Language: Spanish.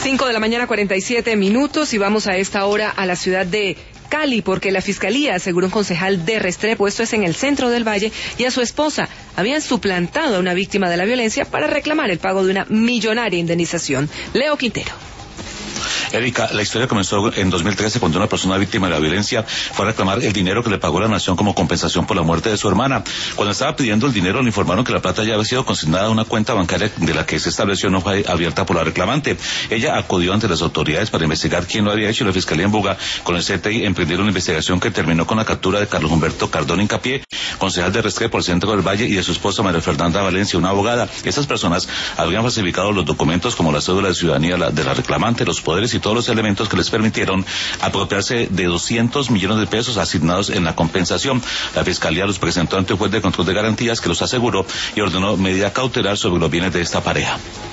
5:47 a.m. y vamos a esta hora a la ciudad de Cali, porque la Fiscalía aseguró un concejal de Restrepo, esto es en el centro del Valle, y a su esposa habían suplantado a una víctima de la violencia para reclamar el pago de una millonaria indemnización. Leo Quintero. Erika, la historia comenzó en 2013 cuando una persona víctima de la violencia fue a reclamar el dinero que le pagó la nación como compensación por la muerte de su hermana. Cuando estaba pidiendo el dinero le informaron que la plata ya había sido consignada a una cuenta bancaria de la que se estableció no fue abierta por la reclamante. Ella acudió ante las autoridades para investigar quién lo había hecho y la Fiscalía en Buga con el CTI emprendieron una investigación que terminó con la captura de Carlos Humberto Cardón Hincapié, concejal de Restrepo por el centro del Valle, y de su esposa María Fernanda Valencia, una abogada. Estas personas habían falsificado los documentos como la cédula de ciudadanía de la reclamante, los poderes y todos los elementos que les permitieron apropiarse de 200 millones de pesos asignados en la compensación. La Fiscalía los presentó ante un juez de control de garantías que los aseguró y ordenó medida cautelar sobre los bienes de esta pareja.